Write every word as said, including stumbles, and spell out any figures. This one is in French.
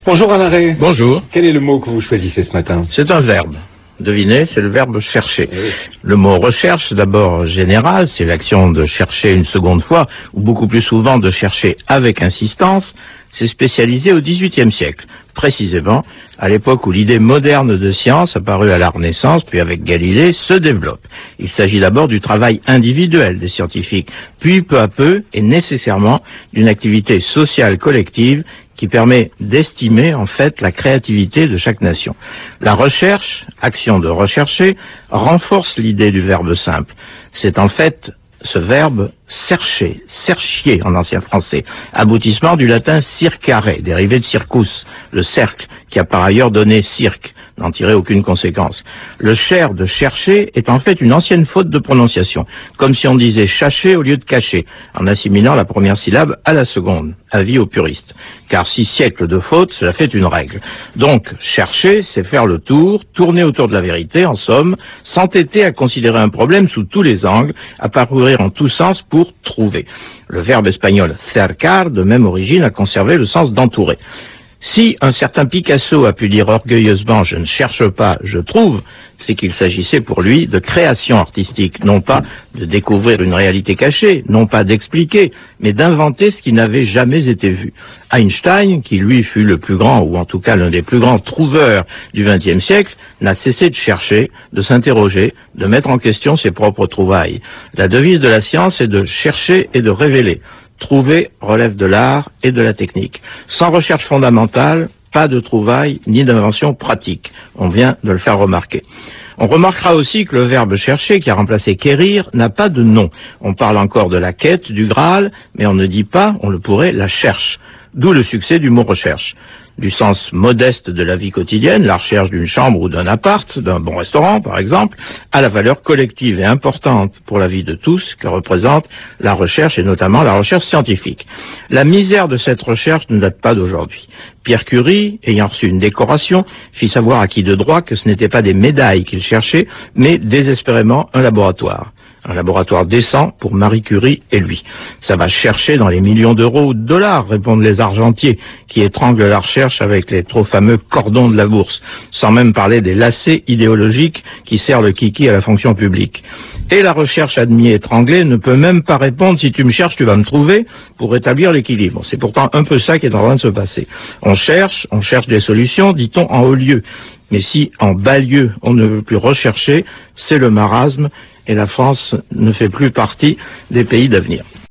Bonjour Alain Rey. Bonjour. Quel est le mot que vous choisissez ce matin? C'est un verbe. Devinez, c'est le verbe chercher. Oui. Le mot recherche, d'abord général, c'est l'action de chercher une seconde fois, ou beaucoup plus souvent de chercher avec insistance. C'est spécialisé au dix-huitième siècle, précisément à l'époque où l'idée moderne de science, apparue à la Renaissance, puis avec Galilée, se développe. Il s'agit d'abord du travail individuel des scientifiques, puis peu à peu et nécessairement d'une activité sociale collective qui permet d'estimer en fait la créativité de chaque nation. La recherche, action de rechercher, renforce l'idée du verbe simple. C'est en fait ce verbe chercher, cherchier en ancien français, aboutissement du latin circare, dérivé de circus, le cercle, qui a par ailleurs donné cirque, n'en tirer aucune conséquence. Le cher de chercher est en fait une ancienne faute de prononciation, comme si on disait chercher au lieu de cacher, en assimilant la première syllabe à la seconde, avis aux puristes. Car six siècles de faute, cela fait une règle. Donc, chercher, c'est faire le tour, tourner autour de la vérité, en somme, s'entêter à considérer un problème sous tous les angles, à parcourir en tous sens pour trouver. Le verbe espagnol cercar, de même origine, a conservé le sens d'entourer. Si un certain Picasso a pu dire orgueilleusement « je ne cherche pas, je trouve », c'est qu'il s'agissait pour lui de création artistique, non pas de découvrir une réalité cachée, non pas d'expliquer, mais d'inventer ce qui n'avait jamais été vu. Einstein, qui lui fut le plus grand, ou en tout cas l'un des plus grands trouveurs du vingtième siècle, n'a cessé de chercher, de s'interroger, de mettre en question ses propres trouvailles. La devise de la science est de chercher et de révéler. Trouver relève de l'art et de la technique. Sans recherche fondamentale, pas de trouvailles ni d'invention pratique. On vient de le faire remarquer. On remarquera aussi que le verbe chercher, qui a remplacé quérir, n'a pas de nom. On parle encore de la quête, du Graal, mais on ne dit pas, on le pourrait, la cherche. D'où le succès du mot recherche. Du sens modeste de la vie quotidienne, la recherche d'une chambre ou d'un appart, d'un bon restaurant par exemple, à la valeur collective et importante pour la vie de tous que représente la recherche et notamment la recherche scientifique. La misère de cette recherche ne date pas d'aujourd'hui. Pierre Curie, ayant reçu une décoration, fit savoir à qui de droit que ce n'était pas des médailles qu'il cherchait, mais désespérément un laboratoire. Un laboratoire décent pour Marie Curie et lui. Ça va chercher dans les millions d'euros ou de dollars, répondent les argentiers, qui étranglent la recherche avec les trop fameux cordons de la bourse, sans même parler des lacets idéologiques qui serrent le kiki à la fonction publique. Et la recherche admis étranglée ne peut même pas répondre « si tu me cherches, tu vas me trouver » pour rétablir l'équilibre. C'est pourtant un peu ça qui est en train de se passer. On cherche, on cherche des solutions, dit-on, en haut lieu. Mais si en bas lieu on ne veut plus rechercher, c'est le marasme et la France ne fait plus partie des pays d'avenir.